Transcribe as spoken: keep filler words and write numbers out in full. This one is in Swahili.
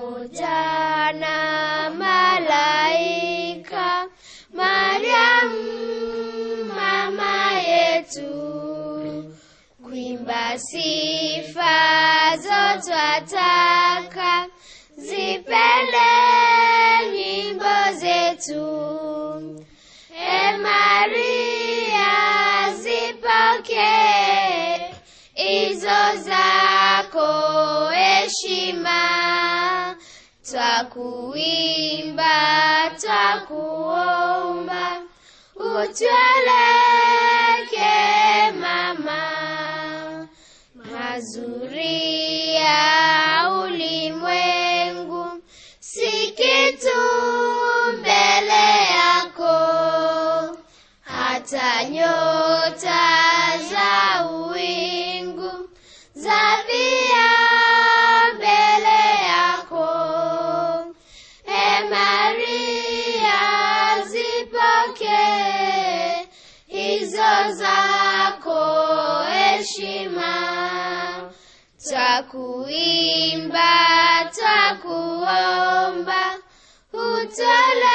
pamoja na malaika. Mariamu mama yetu, kuimba sifa zote twataka, zipende nyimbo zetu. E Maria, zipokee izo zako heshima, twakuimba twakuomba, utueleke mama. Mazuri ya ulimwengu si kitu mbele yako, hata nyota za uwingu zavia mbele yako. E Maria, zipokee hizo zako heshima, twakuimba twakuomba, utueleke